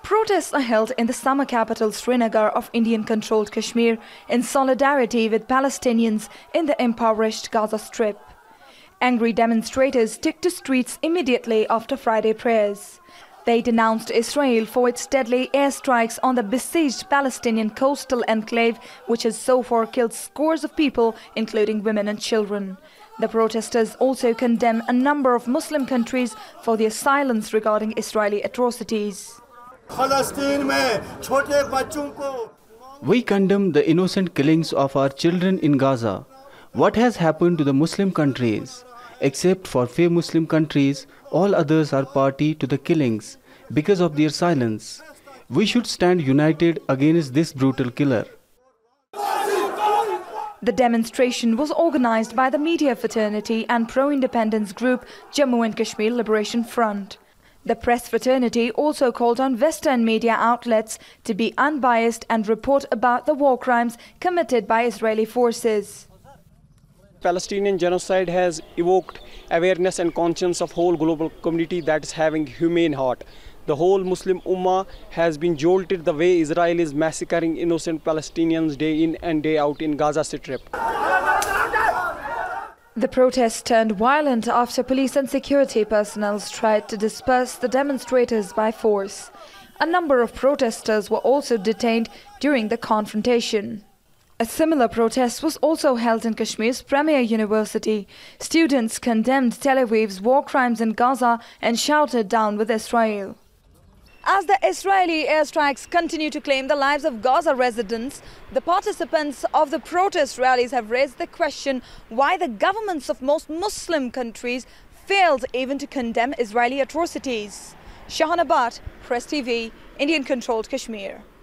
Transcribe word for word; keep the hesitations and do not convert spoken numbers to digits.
Protests are held in the summer capital Srinagar of Indian-controlled Kashmir in solidarity with Palestinians in the impoverished Gaza Strip. Angry demonstrators took to streets immediately after Friday prayers. They denounced Israel for its deadly airstrikes on the besieged Palestinian coastal enclave, which has so far killed scores of people, including women and children. The protesters also condemn a number of Muslim countries for their silence regarding Israeli atrocities. We condemn the innocent killings of our children in Gaza. What has happened to the Muslim countries? Except for few Muslim countries, all others are party to the killings because of their silence. We should stand united against this brutal killer. The demonstration was organized by the media fraternity and pro-independence group Jammu and Kashmir Liberation Front. The press fraternity also called on Western media outlets to be unbiased and report about the war crimes committed by Israeli forces. Palestinian genocide has evoked awareness and conscience of whole global community that is having humane heart. The whole Muslim Ummah has been jolted the way Israel is massacring innocent Palestinians day in and day out in Gaza Strip. The protests turned violent after police and security personnel tried to disperse the demonstrators by force. A number of protesters were also detained during the confrontation. A similar protest was also held in Kashmir's premier university. Students condemned Tel Aviv's war crimes in Gaza and shouted down with Israel. As the Israeli airstrikes continue to claim the lives of Gaza residents, the participants of the protest rallies have raised the question why the governments of most Muslim countries failed even to condemn Israeli atrocities. Shahana Bhatt, Press T V, Indian-controlled Kashmir.